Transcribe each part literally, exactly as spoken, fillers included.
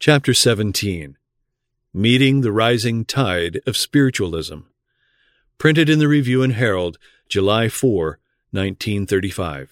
Chapter seventeen. Meeting the Rising Tide of Spiritualism. Printed in the Review and Herald, July fourth, nineteen thirty-five.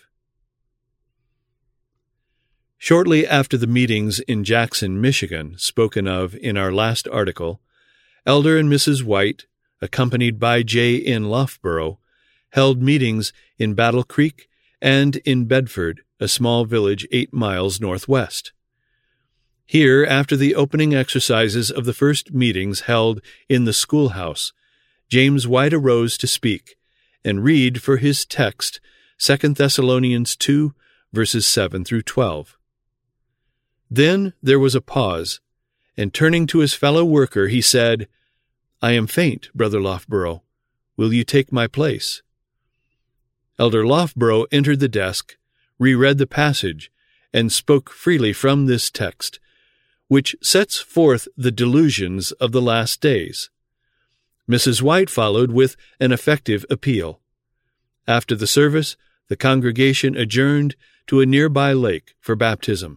Shortly after the meetings in Jackson, Michigan, spoken of in our last article, Elder and Missus White, accompanied by J. N. Loughborough, held meetings in Battle Creek and in Bedford, a small village eight miles northwest. Here, after the opening exercises of the first meetings held in the schoolhouse, James White arose to speak and read for his text Second Thessalonians two, verses seven through twelve. Then there was a pause, and turning to his fellow worker, he said, "I am faint, Brother Loughborough. Will you take my place?" Elder Loughborough entered the desk, reread the passage, and spoke freely from this text, which sets forth the delusions of the last days. Missus White followed with an effective appeal. After the service, the congregation adjourned to a nearby lake for baptism.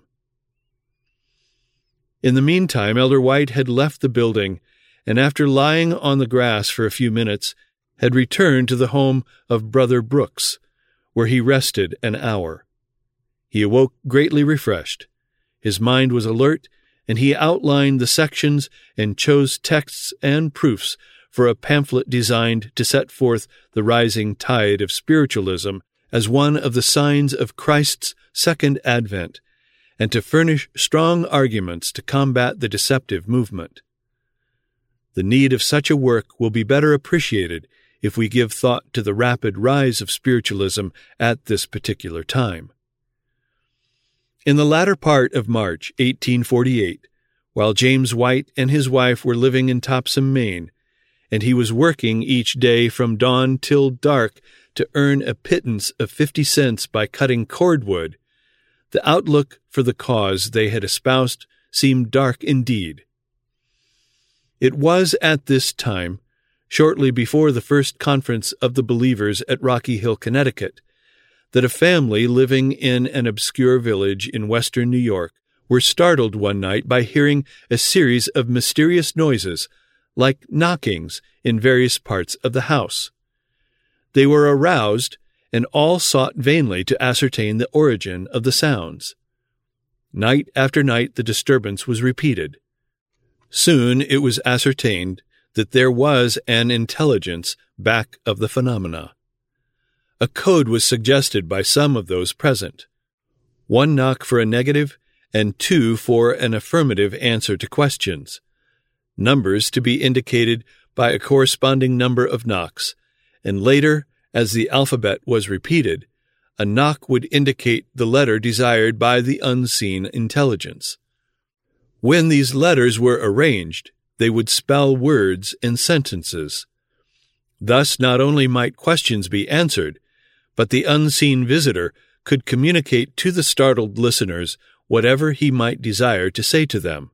In the meantime, Elder White had left the building, and after lying on the grass for a few minutes, had returned to the home of Brother Brooks, where he rested an hour. He awoke greatly refreshed. His mind was alert, and he outlined the sections and chose texts and proofs for a pamphlet designed to set forth the rising tide of spiritualism as one of the signs of Christ's second advent, and to furnish strong arguments to combat the deceptive movement. The need of such a work will be better appreciated if we give thought to the rapid rise of spiritualism at this particular time. In the latter part of March eighteen forty-eight, while James White and his wife were living in Topsham, Maine, and he was working each day from dawn till dark to earn a pittance of fifty cents by cutting cordwood, the outlook for the cause they had espoused seemed dark indeed. It was at this time, shortly before the first conference of the believers at Rocky Hill, Connecticut, that a family living in an obscure village in western New York were startled one night by hearing a series of mysterious noises, like knockings, in various parts of the house. They were aroused, and all sought vainly to ascertain the origin of the sounds. Night after night the disturbance was repeated. Soon it was ascertained that there was an intelligence back of the phenomena. A code was suggested by some of those present. One knock for a negative, and two for an affirmative answer to questions. Numbers to be indicated by a corresponding number of knocks, and later, as the alphabet was repeated, a knock would indicate the letter desired by the unseen intelligence. When these letters were arranged, they would spell words and sentences. Thus not only might questions be answered, but the unseen visitor could communicate to the startled listeners whatever he might desire to say to them.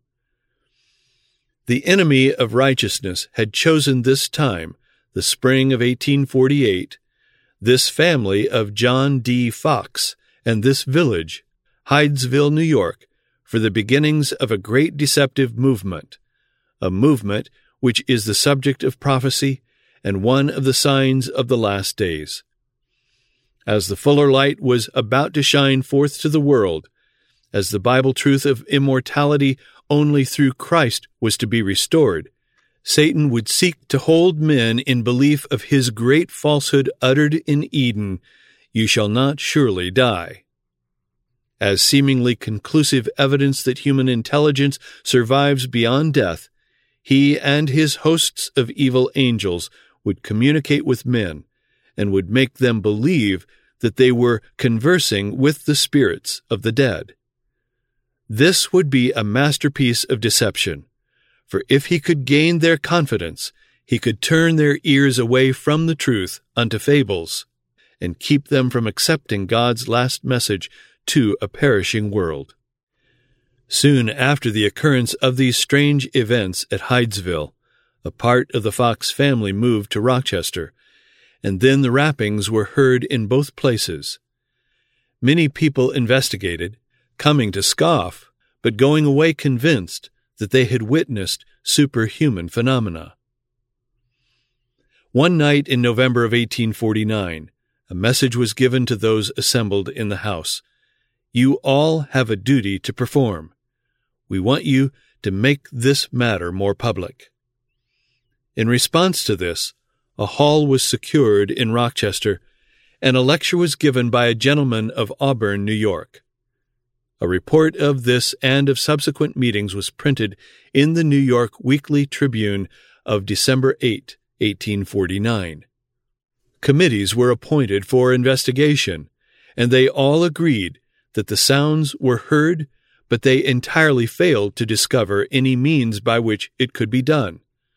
The enemy of righteousness had chosen this time, the spring of eighteen forty-eight, this family of John D. Fox, and this village, Hydesville, New York, for the beginnings of a great deceptive movement, a movement which is the subject of prophecy and one of the signs of the last days. As the fuller light was about to shine forth to the world, as the Bible truth of immortality only through Christ was to be restored, Satan would seek to hold men in belief of his great falsehood uttered in Eden, "You shall not surely die." As seemingly conclusive evidence that human intelligence survives beyond death, he and his hosts of evil angels would communicate with men, and would make them believe that they were conversing with the spirits of the dead. This would be a masterpiece of deception, for if he could gain their confidence, he could turn their ears away from the truth unto fables, and keep them from accepting God's last message to a perishing world. Soon after the occurrence of these strange events at Hydesville, a part of the Fox family moved to Rochester, and then the rappings were heard in both places. Many people investigated, coming to scoff, but going away convinced that they had witnessed superhuman phenomena. One night in November of eighteen forty-nine, a message was given to those assembled in the house. You all have a duty to perform. We want you to make this matter more public. In response to this, a hall was secured in Rochester, and a lecture was given by a gentleman of Auburn, New York. A report of this and of subsequent meetings was printed in the New York Weekly Tribune of December eighth, eighteen forty-nine. Committees were appointed for investigation, and they all agreed that the sounds were heard, but they entirely failed to discover any means by which it could be done.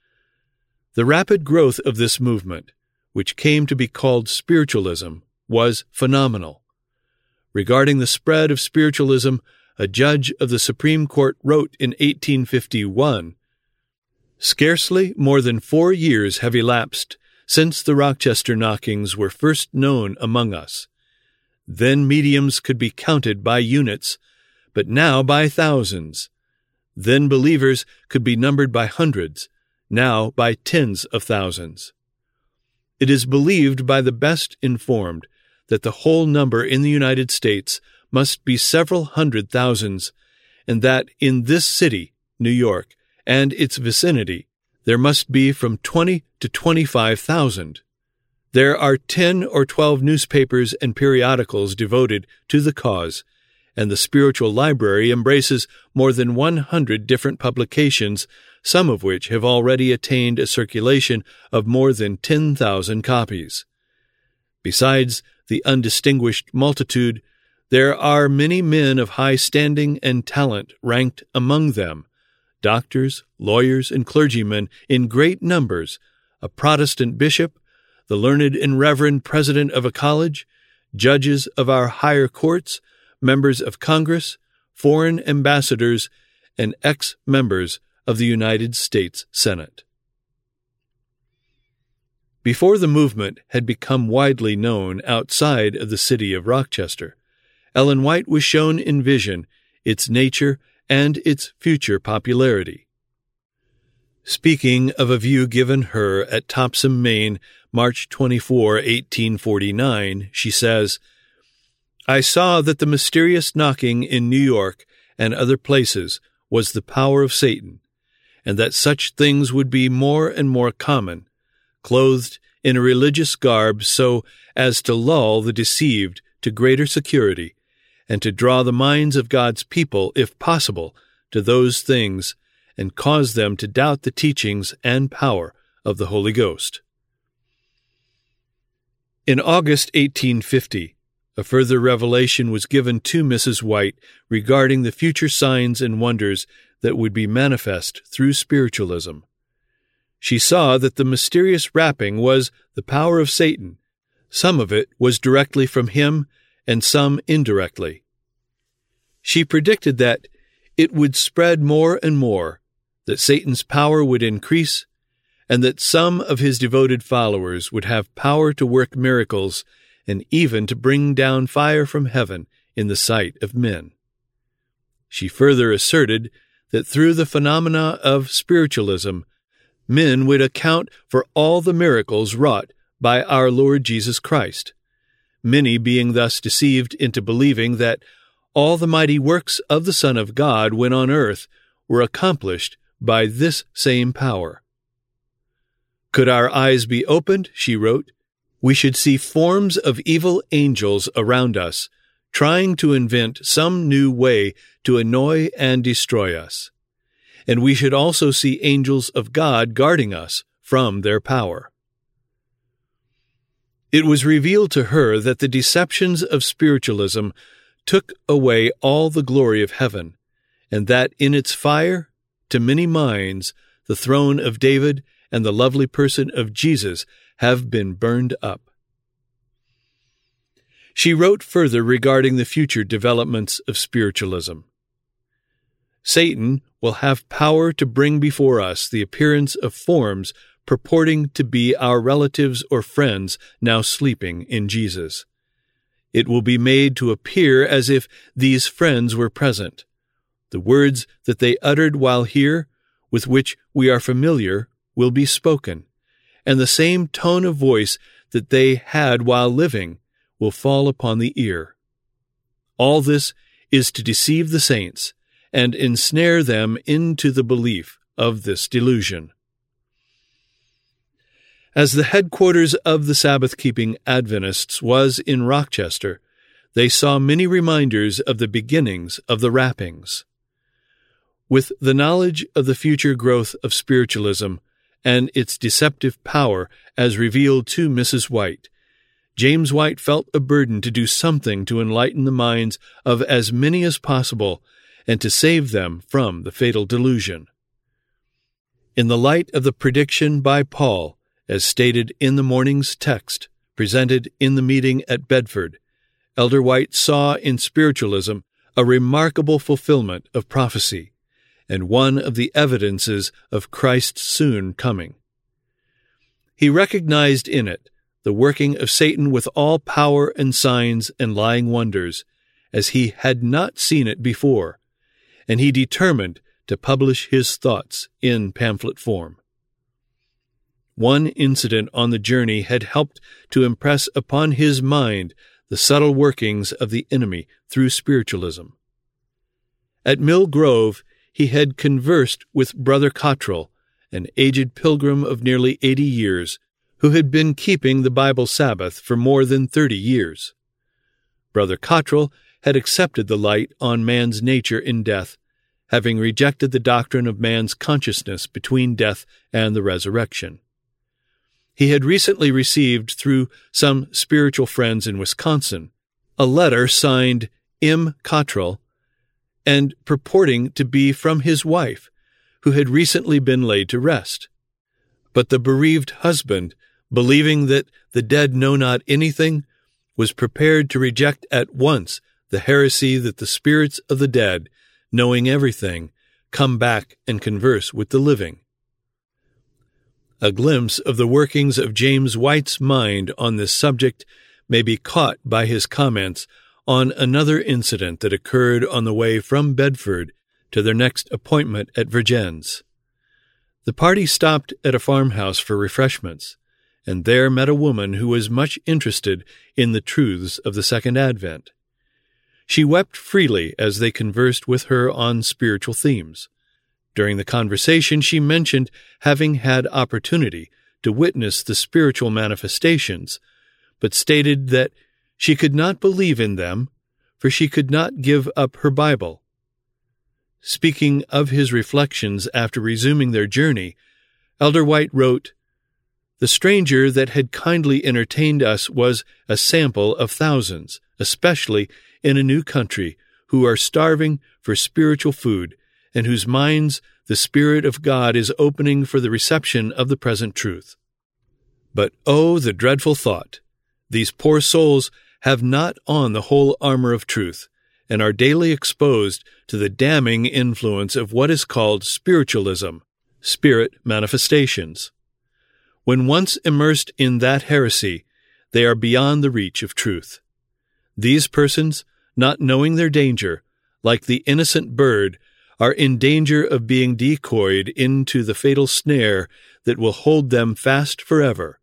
The rapid growth of this movement, which came to be called spiritualism, was phenomenal. Regarding the spread of spiritualism, a judge of the Supreme Court wrote in eighteen fifty-one, "Scarcely more than four years have elapsed since the Rochester knockings were first known among us. Then mediums could be counted by units, but now by thousands. Then believers could be numbered by hundreds, now by tens of thousands. It is believed by the best informed that the whole number in the United States must be several hundred thousands, and that in this city, New York, and its vicinity, there must be from twenty to twenty-five thousand. There are ten or twelve newspapers and periodicals devoted to the cause, and the spiritual library embraces more than one hundred different publications, some of which have already attained a circulation of more than ten thousand copies. Besides the undistinguished multitude, there are many men of high standing and talent ranked among them, doctors, lawyers, and clergymen in great numbers, a Protestant bishop, the learned and reverend president of a college, judges of our higher courts, members of Congress, foreign ambassadors, and ex-members of the United States Senate." Before the movement had become widely known outside of the city of Rochester, Ellen White was shown in vision its nature and its future popularity. Speaking of a view given her at Topsham, Maine, March twenty-fourth, eighteen forty-nine, she says, "I saw that the mysterious knocking in New York and other places was the power of Satan, and that such things would be more and more common, clothed in a religious garb so as to lull the deceived to greater security, and to draw the minds of God's people, if possible, to those things, and cause them to doubt the teachings and power of the Holy Ghost." In August eighteen fifty, a further revelation was given to Missus White regarding the future signs and wonders that would be manifest through spiritualism. She saw that the mysterious rapping was the power of Satan. Some of it was directly from him, and some indirectly. She predicted that it would spread more and more, that Satan's power would increase, and that some of his devoted followers would have power to work miracles and even to bring down fire from heaven in the sight of men. She further asserted that through the phenomena of spiritualism, men would account for all the miracles wrought by our Lord Jesus Christ, many being thus deceived into believing that all the mighty works of the Son of God when on earth were accomplished by this same power. "Could our eyes be opened," she wrote, "we should see forms of evil angels around us, trying to invent some new way to annoy and destroy us. And we should also see angels of God guarding us from their power." It was revealed to her that the deceptions of spiritualism took away all the glory of heaven, and that in its fire, to many minds, the throne of David and the lovely person of Jesus have been burned up. She wrote further regarding the future developments of spiritualism. "Satan will have power to bring before us the appearance of forms purporting to be our relatives or friends now sleeping in Jesus. It will be made to appear as if these friends were present, The words that they uttered while here, with which we are familiar, will be spoken, and the same tone of voice that they had while living will fall upon the ear. All this is to deceive the saints and ensnare them into the belief of this delusion. As the headquarters of the Sabbath-keeping Adventists was in Rochester, they saw many reminders of the beginnings of the wrappings. With the knowledge of the future growth of spiritualism and its deceptive power as revealed to Missus White, James White felt a burden to do something to enlighten the minds of as many as possible and to save them from the fatal delusion. In the light of the prediction by Paul, as stated in the morning's text presented in the meeting at Bedford, Elder White saw in spiritualism a remarkable fulfillment of prophecy, and one of the evidences of Christ's soon coming. He recognized in it the working of Satan with all power and signs and lying wonders, as he had not seen it before, and he determined to publish his thoughts in pamphlet form. One incident on the journey had helped to impress upon his mind the subtle workings of the enemy through spiritualism. At Mill Grove, he had conversed with Brother Cottrell, an aged pilgrim of nearly eighty years, who had been keeping the Bible Sabbath for more than thirty years. Brother Cottrell had accepted the light on man's nature in death, having rejected the doctrine of man's consciousness between death and the resurrection. He had recently received, through some spiritual friends in Wisconsin, a letter signed M. Cottrell, and purporting to be from his wife, who had recently been laid to rest. But the bereaved husband, believing that the dead know not anything, was prepared to reject at once the heresy that the spirits of the dead, knowing everything, come back and converse with the living. A glimpse of the workings of James White's mind on this subject may be caught by his comments on another incident that occurred on the way from Bedford to their next appointment at Vergennes. The party stopped at a farmhouse for refreshments, and there met a woman who was much interested in the truths of the Second Advent. She wept freely as they conversed with her on spiritual themes. During the conversation, she mentioned having had opportunity to witness the spiritual manifestations, but stated that she could not believe in them, for she could not give up her Bible. Speaking of his reflections after resuming their journey, Elder White wrote, "The stranger that had kindly entertained us was a sample of thousands, especially in a new country, who are starving for spiritual food, and whose minds the Spirit of God is opening for the reception of the present truth. But oh, the dreadful thought! These poor souls have not on the whole armor of truth, and are daily exposed to the damning influence of what is called spiritualism, spirit manifestations. When once immersed in that heresy, they are beyond the reach of truth. These persons, not knowing their danger, like the innocent bird, are in danger of being decoyed into the fatal snare that will hold them fast forever.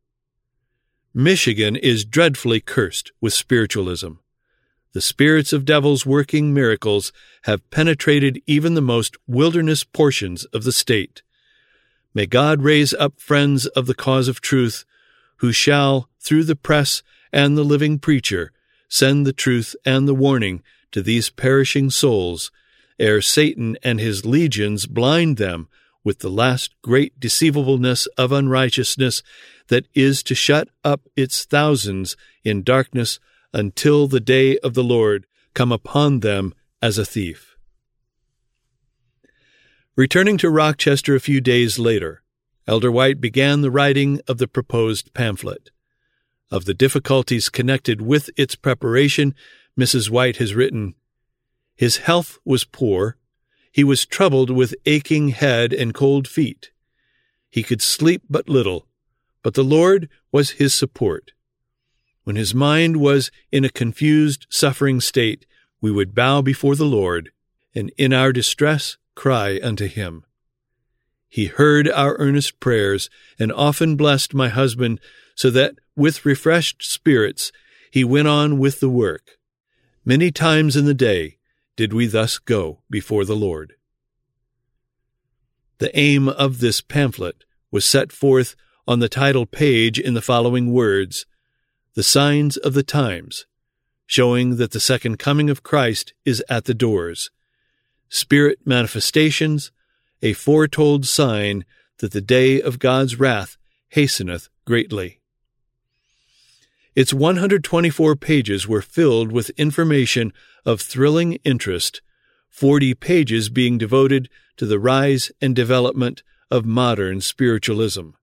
Michigan is dreadfully cursed with spiritualism. The spirits of devils working miracles have penetrated even the most wilderness portions of the state. May God raise up friends of the cause of truth, who shall, through the press and the living preacher, send the truth and the warning to these perishing souls, ere Satan and his legions blind them with the last great deceivableness of unrighteousness that is to shut up its thousands in darkness until the day of the Lord come upon them as a thief." Returning to Rochester a few days later, Elder White began the writing of the proposed pamphlet. Of the difficulties connected with its preparation, Missus White has written, "His health was poor. He was troubled with aching head and cold feet. He could sleep but little, but the Lord was his support. When his mind was in a confused, suffering state, we would bow before the Lord, and in our distress cry unto him. He heard our earnest prayers, and often blessed my husband, so that with refreshed spirits he went on with the work. Many times in the day did we thus go before the Lord. The aim of this pamphlet was set forth on the title page in the following words: The Signs of the Times, showing that the second coming of Christ is at the doors. Spirit manifestations, a foretold sign that the day of God's wrath hasteneth greatly. Its one hundred twenty-four pages were filled with information of thrilling interest, forty pages being devoted to the rise and development of modern spiritualism.